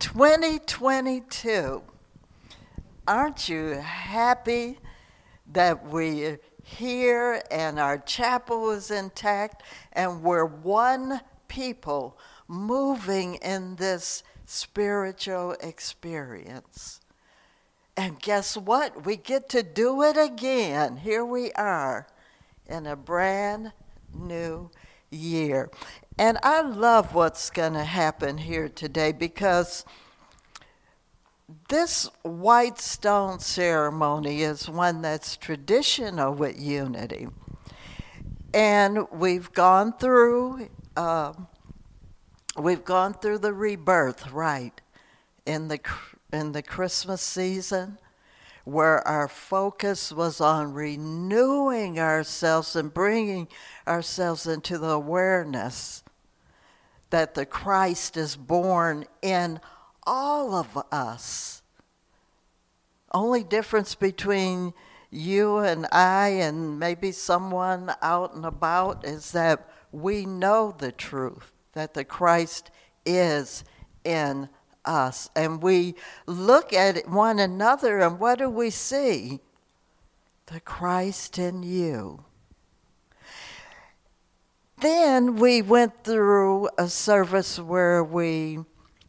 2022. Aren't you happy that we're here and our chapel is intact and we're one people moving in this spiritual experience? And guess what? We get to do it again. Here we are in a brand new year. And I love what's going to happen here today because this white stone ceremony is one that's traditional with Unity. And we've gone through the rebirth, right, in the Christmas season, where our focus was on renewing ourselves and bringing ourselves into the awareness that the Christ is born in all of us. Only difference between you and I and maybe someone out and about is that we know the truth, that the Christ is in us. And we look at one another and what do we see? The Christ in you. Then we went through a service where we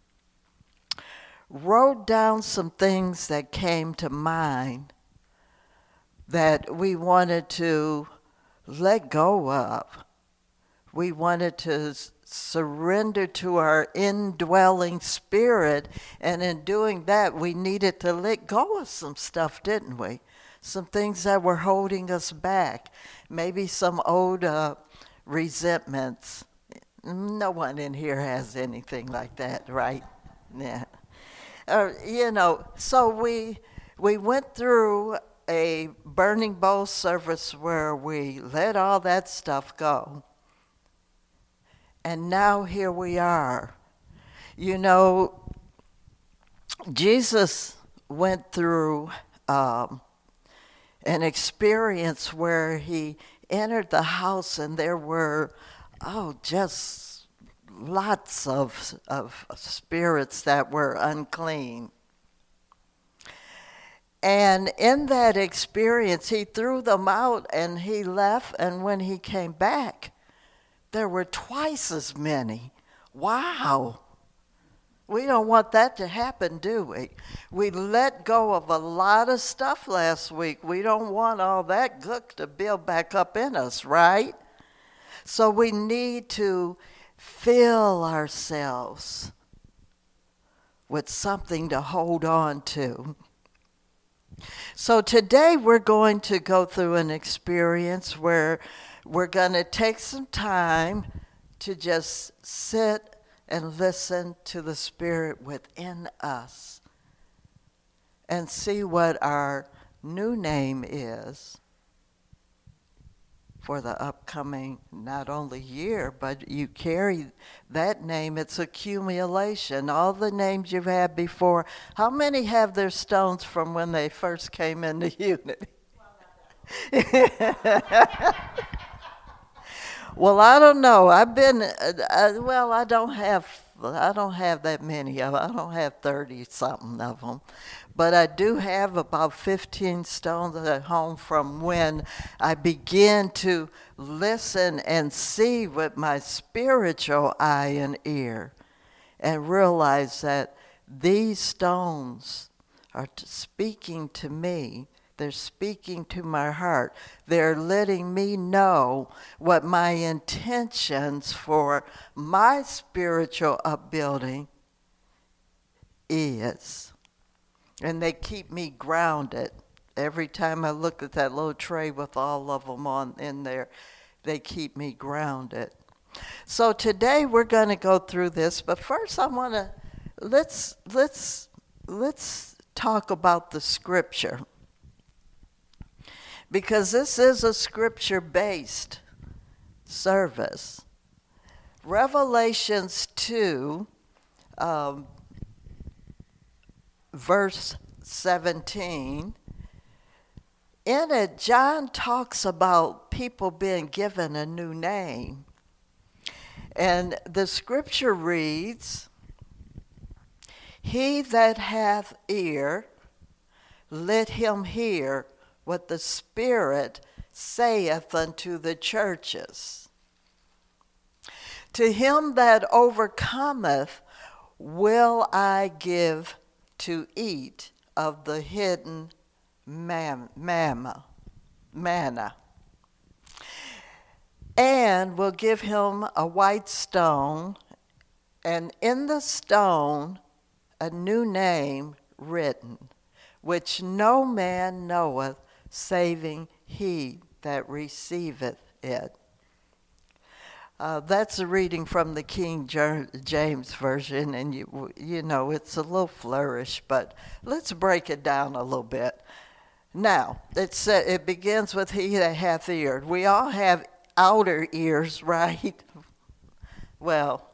wrote down some things that came to mind that we wanted to let go of. We wanted to surrender to our indwelling spirit, and in doing that, we needed to let go of some stuff, didn't we? Some things that were holding us back. Maybe some old resentments. No one in here has anything like that, right? Yeah. So we went through a burning bowl service where we let all that stuff go. And now here we are. You know, Jesus went through an experience where he entered the house and there were, just lots of spirits that were unclean. And in that experience, he threw them out and he left, and when he came back, there were twice as many. Wow. We don't want that to happen, do we? We let go of a lot of stuff last week. We don't want all that gook to build back up in us, right? So we need to fill ourselves with something to hold on to. So today we're going to go through an experience where we're going to take some time to just sit and listen to the Spirit within us and see what our new name is for the upcoming, not only year, but you carry that name. It's accumulation. All the names you've had before. How many have their stones from when they first came into Unity? Well, I don't know. I've been, I don't have that many of them. I don't have 30-something of them. But I do have about 15 stones at home from when I began to listen and see with my spiritual eye and ear and realize that these stones are speaking to me. They're speaking to my heart. They're letting me know what my intentions for my spiritual upbuilding is. And they keep me grounded. Every time I look at that little tray with all of them in there, they keep me grounded. So today we're going to go through this, but first I want to let's talk about the scripture. Because this is a scripture-based service. Revelations 2, verse 17, in it, John talks about people being given a new name. And the scripture reads, He that hath ear, let him hear what the Spirit saith unto the churches. To him that overcometh will I give to eat of the hidden manna, and will give him a white stone, and in the stone a new name written, which no man knoweth, saving he that receiveth it. That's a reading from the King James Version, and you know it's a little flourish, but let's break it down a little bit. Now, it begins with he that hath ear. We all have outer ears, right? Well,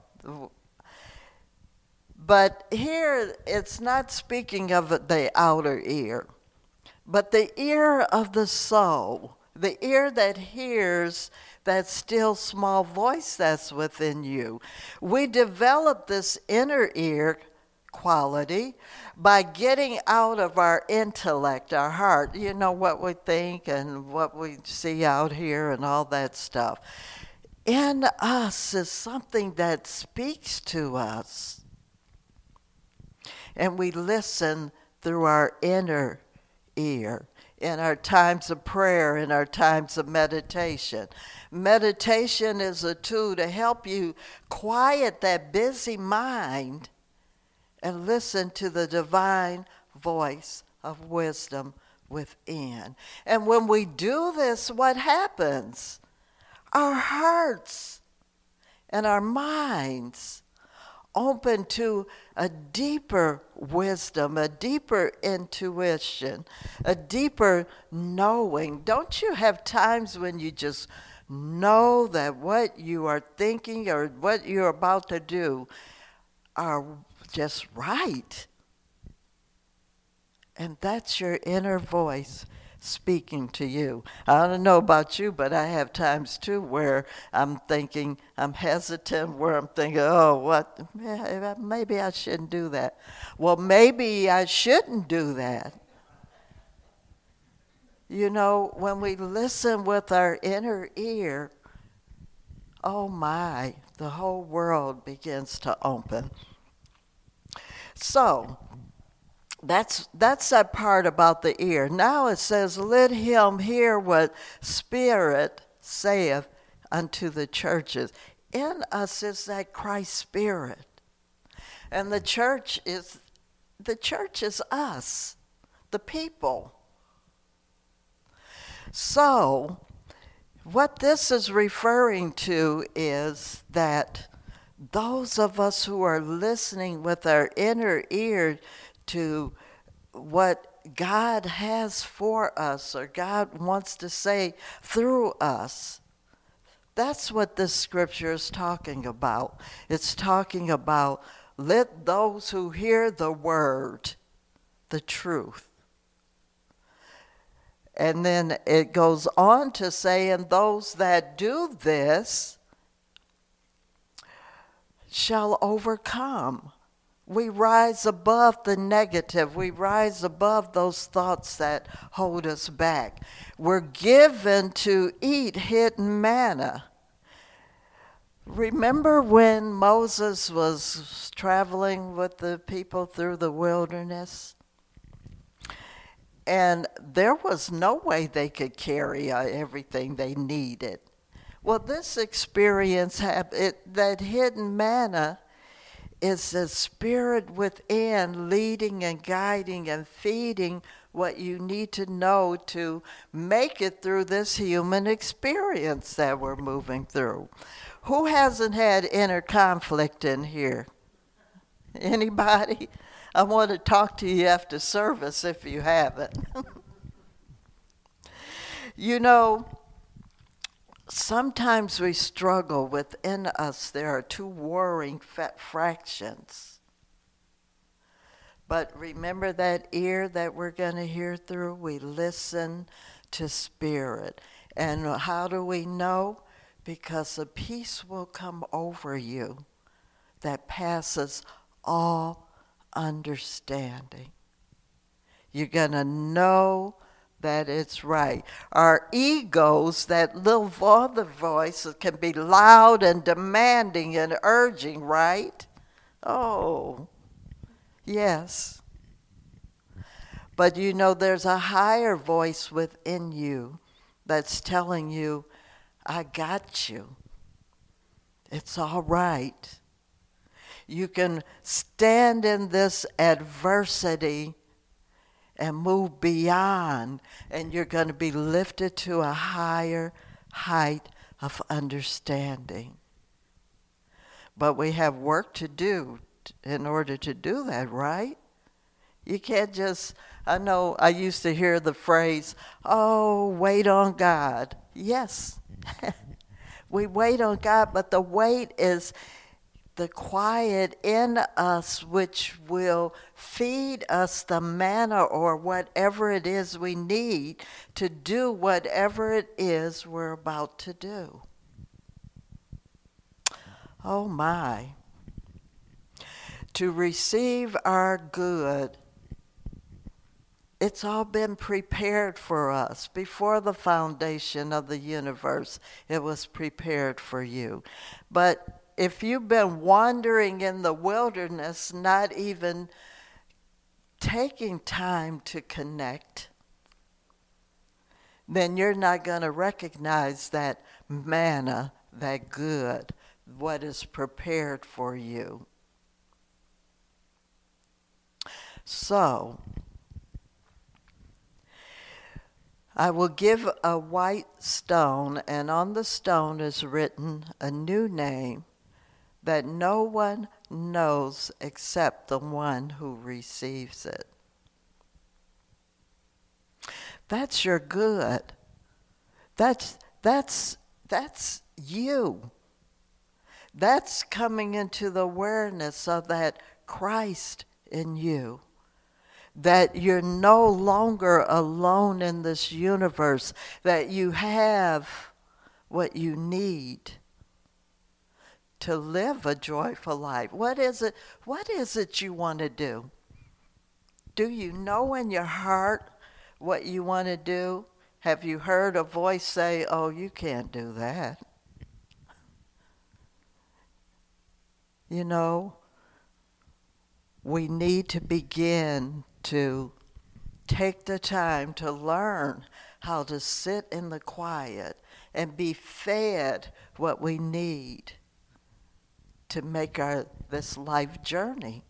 but here it's not speaking of the outer ear, but the ear of the soul, the ear that hears that still small voice that's within you. We develop this inner ear quality by getting out of our intellect, our heart, you know, what we think and what we see out here and all that stuff. In us is something that speaks to us. And we listen through our inner ear in our times of prayer, in our times of meditation. Meditation is a tool to help you quiet that busy mind and listen to the divine voice of wisdom within. And when we do this, what happens? Our hearts and our minds open to a deeper wisdom, a deeper intuition, a deeper knowing. Don't you have times when you just know that what you are thinking or what you're about to do are just right? And that's your inner voice speaking to you. I don't know about you, but I have times too where I'm thinking, I'm hesitant, where I'm thinking, oh, what, maybe I shouldn't do that. Well, maybe I shouldn't do that. You know, when we listen with our inner ear, oh my, the whole world begins to open. So, that's that part about the ear. Now it says, let him hear what Spirit saith unto the churches. In us is that Christ Spirit. And the church is us, the people. So, what this is referring to is that those of us who are listening with our inner ear to what God has for us or God wants to say through us. That's what this scripture is talking about. It's talking about let those who hear the word, the truth. And then it goes on to say, and those that do this shall overcome. We rise above the negative. We rise above those thoughts that hold us back. We're given to eat hidden manna. Remember when Moses was traveling with the people through the wilderness? And there was no way they could carry everything they needed. Well, this experience, that hidden manna, is the Spirit within leading and guiding and feeding what you need to know to make it through this human experience that we're moving through. Who hasn't had inner conflict in here? Anybody? I want to talk to you after service if you haven't. You know, sometimes we struggle within us. There are two warring fractions. But remember that ear that we're going to hear through? We listen to Spirit. And how do we know? Because a peace will come over you that passes all understanding. You're going to know that it's right. Our egos, that little other voice, can be loud and demanding and urging, right? Oh, yes. But you know, there's a higher voice within you that's telling you, I got you. It's all right. You can stand in this adversity and move beyond, and you're going to be lifted to a higher height of understanding. But we have work to do in order to do that, right? You can't just, I know I used to hear the phrase, oh, wait on God. Yes, we wait on God, but the wait is the quiet in us which will feed us the manna or whatever it is we need to do whatever it is we're about to do. Oh my. To receive our good, it's all been prepared for us. Before the foundation of the universe, it was prepared for you. But if you've been wandering in the wilderness, not even taking time to connect, then you're not going to recognize that manna, that good, what is prepared for you. So, I will give a white stone, and on the stone is written a new name that no one knows except the one who receives it. That's your good. That's you. That's coming into the awareness of that Christ in you. That you're no longer alone in this universe, that you have what you need to live a joyful life. What is it you want to do? Do you know in your heart what you want to do? Have you heard a voice say, oh, you can't do that? You know, we need to begin to take the time to learn how to sit in the quiet and be fed what we need to make this life journey.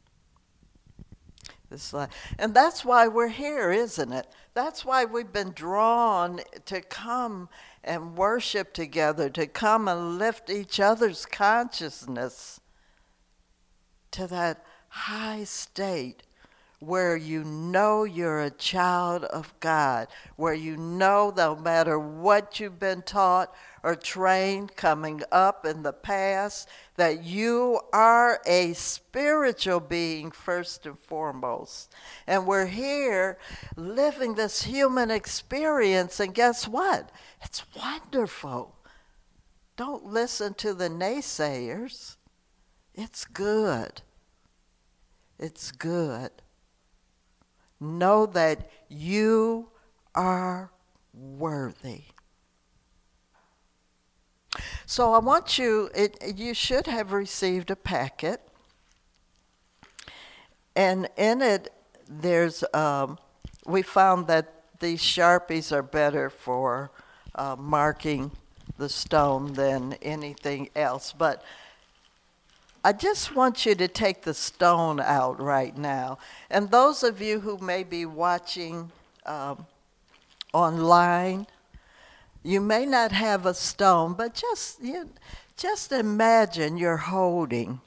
And that's why we're here, isn't it? That's why we've been drawn to come and worship together, to come and lift each other's consciousness to that high state where you know you're a child of God, where you know no matter what you've been taught or trained coming up in the past, that you are a spiritual being first and foremost. And we're here living this human experience, and guess what? It's wonderful. Don't listen to the naysayers. It's good. It's good. Know that you are worthy. So I want you should have received a packet. And in it, there's, we found that these Sharpies are better for marking the stone than anything else. But I just want you to take the stone out right now. And those of you who may be watching online, you may not have a stone, but just imagine you're holding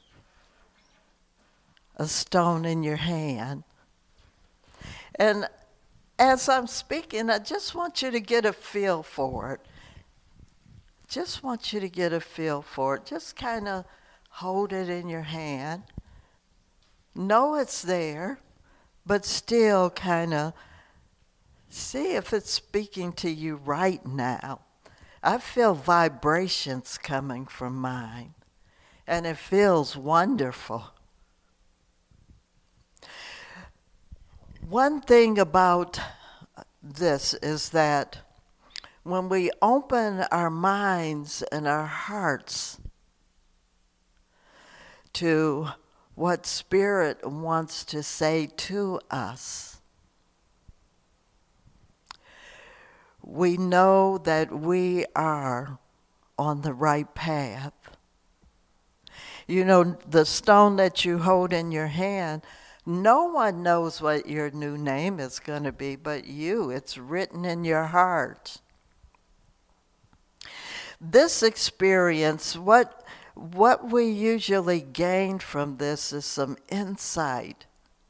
a stone in your hand. And as I'm speaking, I just want you to get a feel for it. Just want you to get a feel for it. Just kind of hold it in your hand. Know it's there, but still kind of see if it's speaking to you right now. I feel vibrations coming from mine, and it feels wonderful. One thing about this is that when we open our minds and our hearts to what Spirit wants to say to us, we know that we are on the right path. You know, the stone that you hold in your hand, no one knows what your new name is going to be but you. It's written in your heart. This experience, what we usually gain from this is some insight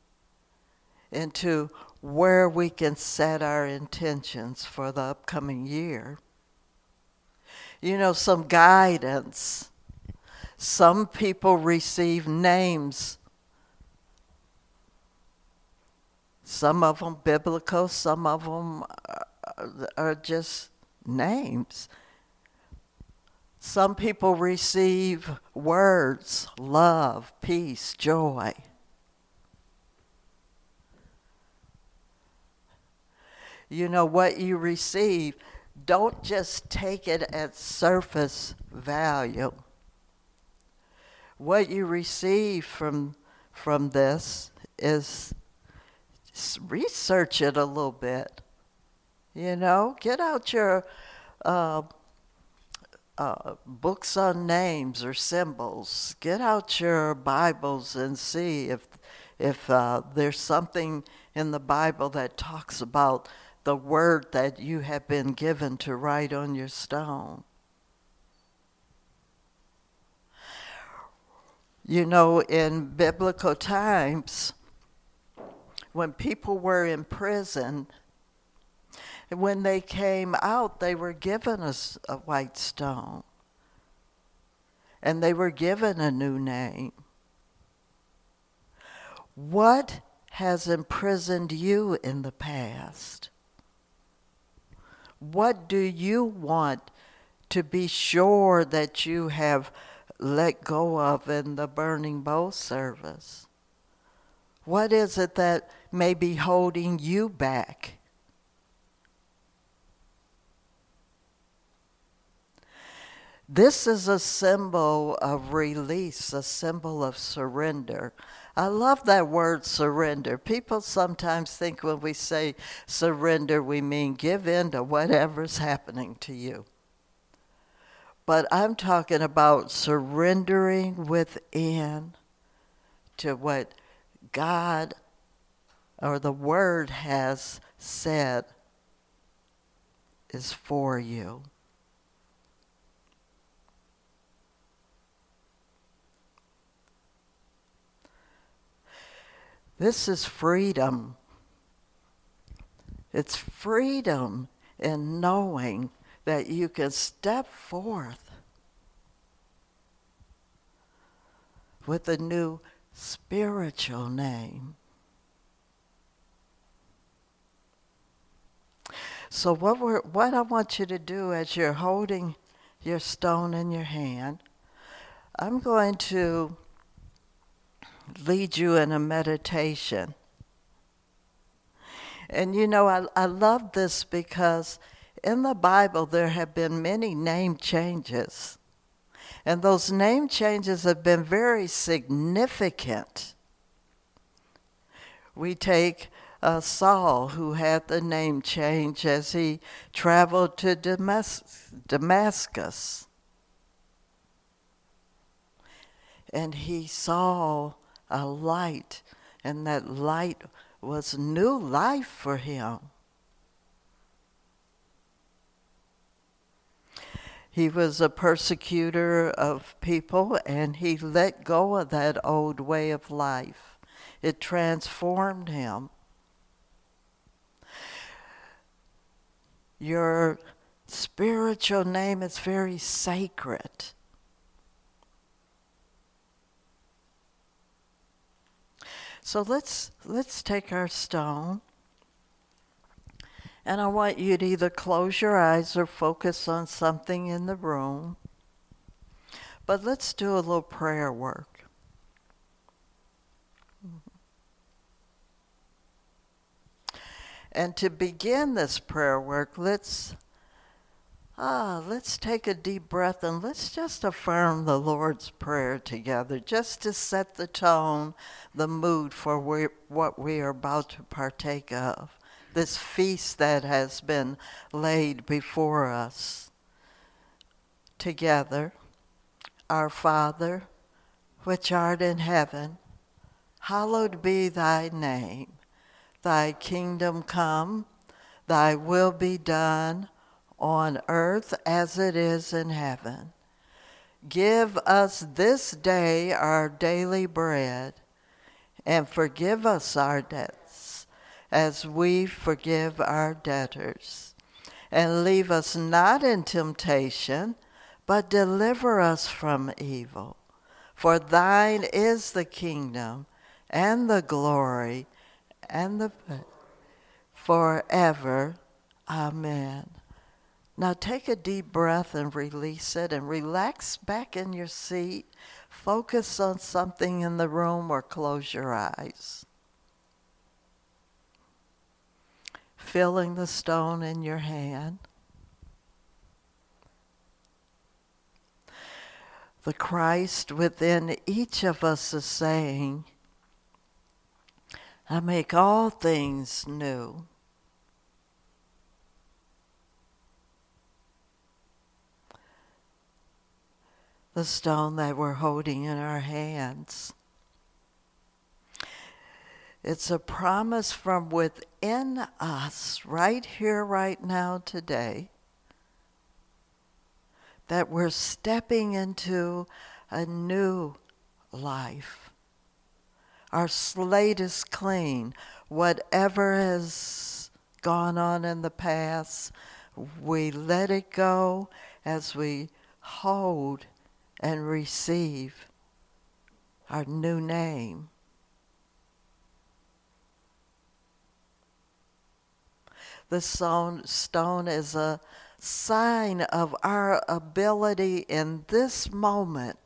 into where we can set our intentions for the upcoming year. You know, some guidance. Some people receive names. Some of them biblical, some of them are just names. Some people receive words, love, peace, joy. You know, what you receive, don't just take it at surface value. What you receive from this is research it a little bit. You know, get out your books on names or symbols. Get out your Bibles and see if there's something in the Bible that talks about the word that you have been given to write on your stone. You know, in biblical times, when people were in prison, when they came out, they were given a white stone. And they were given a new name. What has imprisoned you in the past? What do you want to be sure that you have let go of in the Burning Bowl service? What is it that may be holding you back? This is a symbol of release, a symbol of surrender. I love that word surrender. People sometimes think when we say surrender, we mean give in to whatever's happening to you. But I'm talking about surrendering within to what God or the Word has said is for you. This is freedom. It's freedom in knowing that you can step forth with a new spiritual name. So what I want you to do as you're holding your stone in your hand, I'm going to lead you in a meditation. And you know, I love this because in the Bible there have been many name changes. And those name changes have been very significant. We take Saul, who had the name change as he traveled to Damascus. And he saw a light, and that light was new life for him. He was a persecutor of people, and he let go of that old way of life. It transformed him. Your spiritual name is very sacred. So let's take our stone, and I want you to either close your eyes or focus on something in the room. But let's do a little prayer work. And to begin this prayer work, let's take a deep breath and let's just affirm the Lord's Prayer together, just to set the tone, the mood for what we are about to partake of, this feast that has been laid before us. Together, our Father, which art in heaven, hallowed be thy name. Thy kingdom come, thy will be done on earth as it is in heaven. Give us this day our daily bread, and forgive us our debts as we forgive our debtors. And leave us not in temptation, but deliver us from evil. For thine is the kingdom and the glory and the forever. Amen. Now take a deep breath and release it and relax back in your seat. Focus on something in the room or close your eyes. Feeling the stone in your hand. The Christ within each of us is saying, I make all things new. The stone that we're holding in our hands. It's a promise from within us, right here, right now, today, that we're stepping into a new life. Our slate is clean. Whatever has gone on in the past, we let it go as we hold and receive our new name. The stone is a sign of our ability in this moment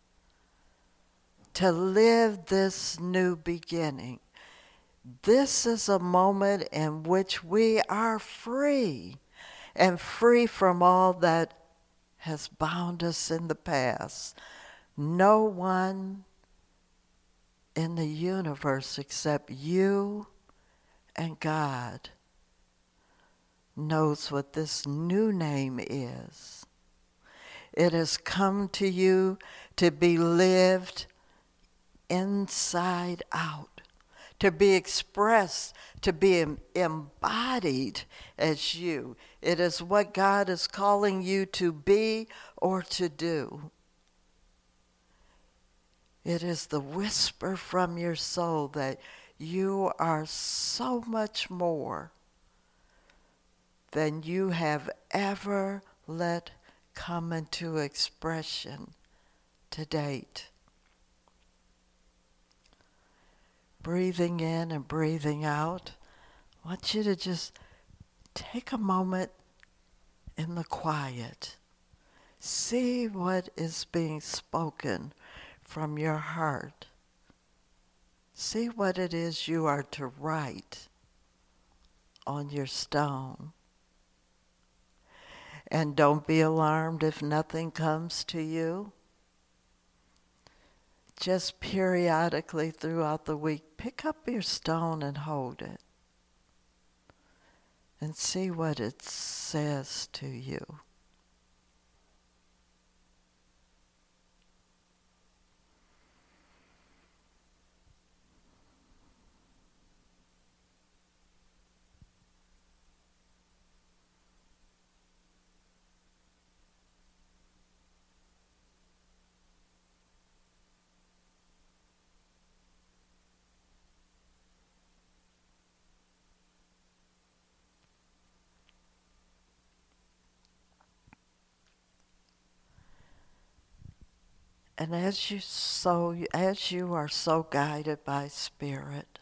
to live this new beginning. This is a moment in which we are free, and free from all that has bound us in the past. No one in the universe except you and God knows what this new name is. It has come to you to be lived inside out, to be expressed, to be embodied as you. It is what God is calling you to be or to do. It is the whisper from your soul that you are so much more than you have ever let come into expression to date. Breathing in and breathing out, I want you to just take a moment in the quiet. See what is being spoken from your heart. See what it is you are to write on your stone. And don't be alarmed if nothing comes to you. Just periodically throughout the week, pick up your stone and hold it. And see what it says to you. And as you are so guided by Spirit,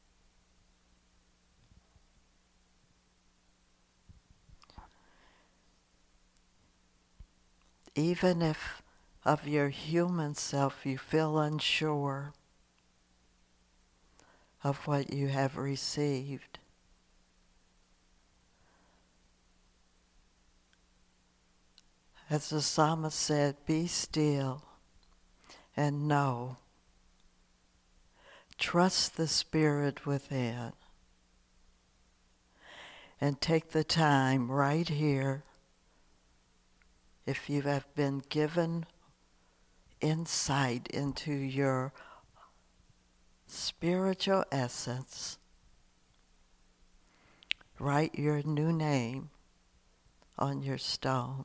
even if of your human self you feel unsure of what you have received, As the psalmist said, be still and know. Trust the Spirit within. And take the time right here, if you have been given insight into your spiritual essence, write your new name on your stone.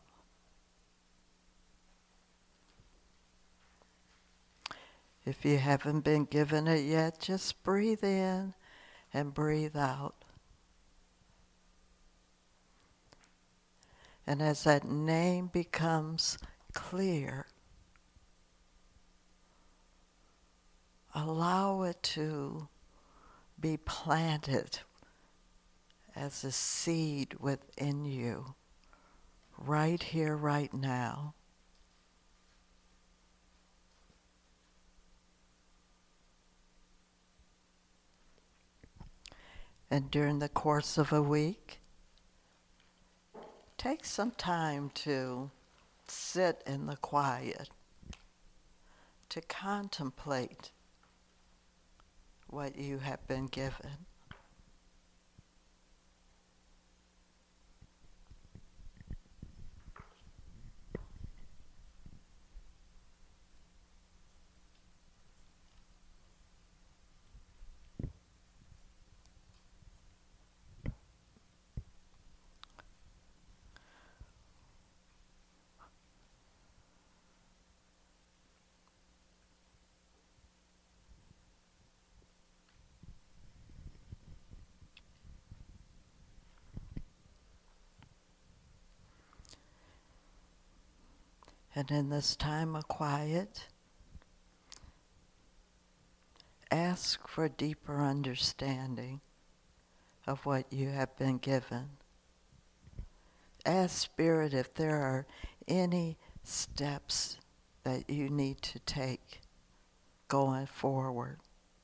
If you haven't been given it yet, just breathe in and breathe out. And as that name becomes clear, allow it to be planted as a seed within you, right here, right now. And during the course of a week, take some time to sit in the quiet, to contemplate what you have been given. And in this time of quiet, ask for deeper understanding of what you have been given. Ask Spirit if there are any steps that you need to take going forward.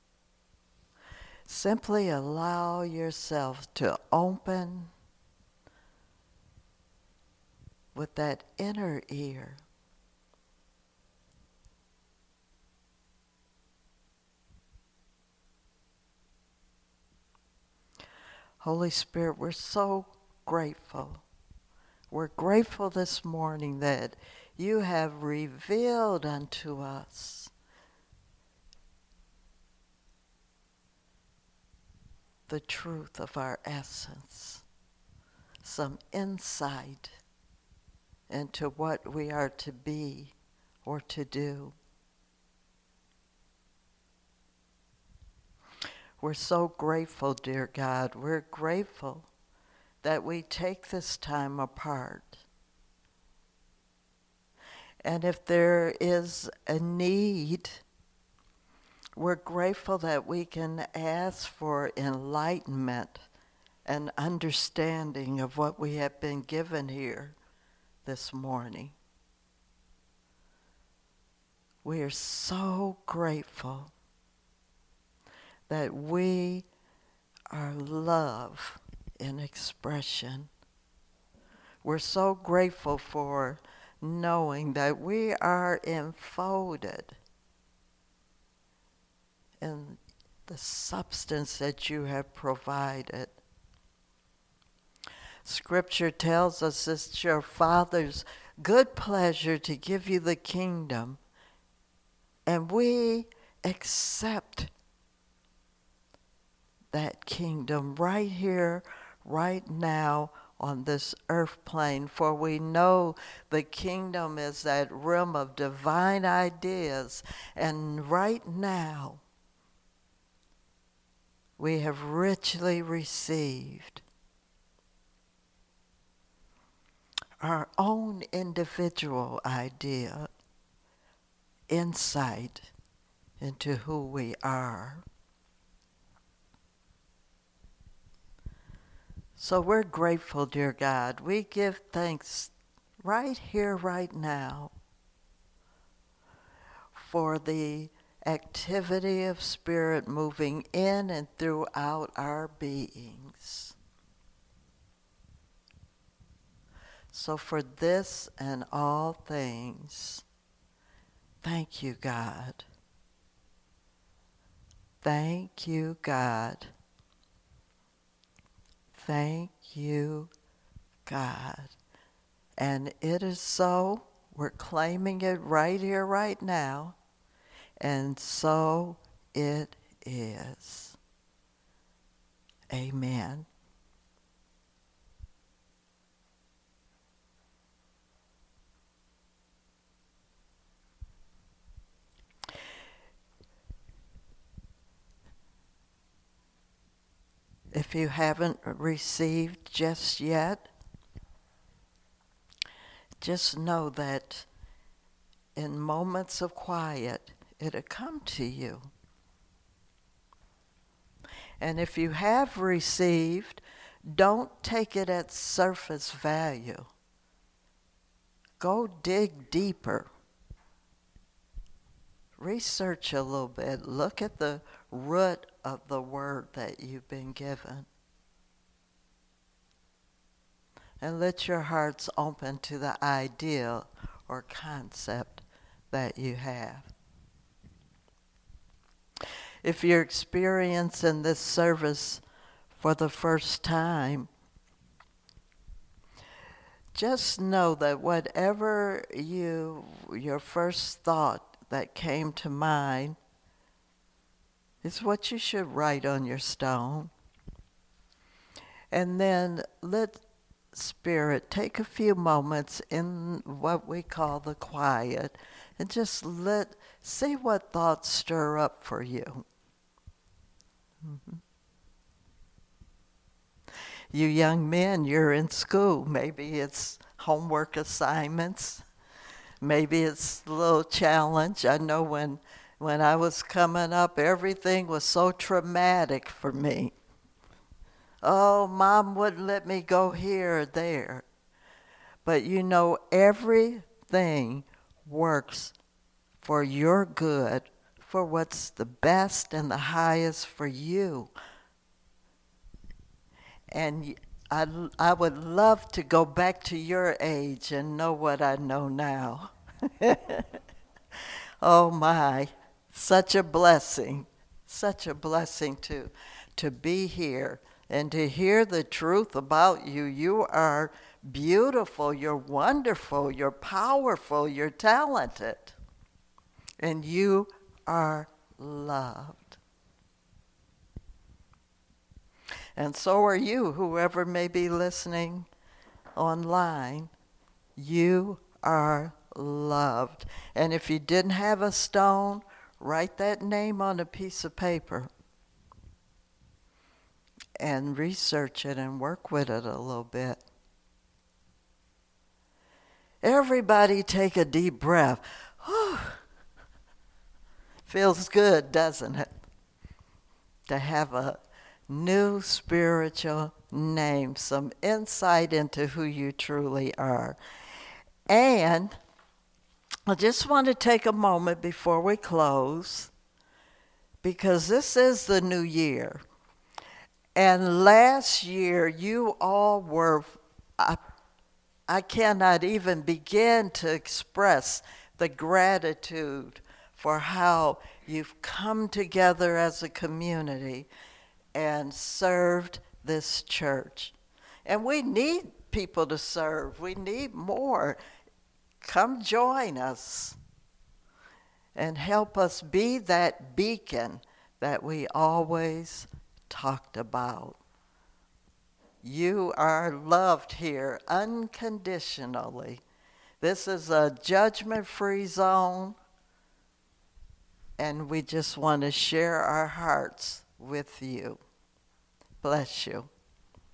Simply allow yourself to open with that inner ear. Holy Spirit, we're so grateful. We're grateful this morning that you have revealed unto us the truth of our essence, some insight into what we are to be or to do. We're so grateful, dear God. We're grateful that we take this time apart. And if there is a need, we're grateful that we can ask for enlightenment and understanding of what we have been given here this morning. We are so grateful that we are love in expression. We're so grateful for knowing that we are enfolded in the substance that you have provided. Scripture tells us it's your Father's good pleasure to give you the kingdom, and we accept that kingdom right here, right now on this earth plane, for we know the kingdom is that realm of divine ideas, and right now we have richly received our own individual idea, insight into who we are. So we're grateful, dear God. We give thanks right here, right now, for the activity of Spirit moving in and throughout our beings. So for this and all things, thank you, God. Thank you, God. Thank you, God. And it is so. We're claiming it right here, right now. And so it is. Amen. If you haven't received just yet, just know that in moments of quiet, it'll come to you. And if you have received, don't take it at surface value. Go dig deeper. Research a little bit. Look at the root of the word that you've been given. And let your hearts open to the idea or concept that you have. If you're experiencing this service for the first time, just know that whatever your first thought that came to mind is what you should write on your stone. And then let Spirit take a few moments in what we call the quiet and just see what thoughts stir up for you. Mm-hmm. You young men, you're in school. Maybe it's homework assignments. Maybe it's a little challenge. I know when I was coming up, everything was so traumatic for me. Oh, Mom wouldn't let me go here or there. But you know, everything works for your good, for what's the best and the highest for you. And I would love to go back to your age and know what I know now. Oh my, such a blessing to be here and to hear the truth about you. You are beautiful, you're wonderful, you're powerful, you're talented, and you are loved. And so are you, whoever may be listening online. You are loved. And if you didn't have a stone, write that name on a piece of paper and research it and work with it a little bit. Everybody take a deep breath. Whew. Feels good, doesn't it? To have a new spiritual name, some insight into who you truly are. And I just want to take a moment before we close, because this is the new year. And last year, you all were, I cannot even begin to express the gratitude for how you've come together as a community and served this church. And we need people to serve. We need more. Come join us and help us be that beacon that we always talked about. You are loved here unconditionally. This is a judgment-free zone, and we just want to share our hearts with you. Bless you.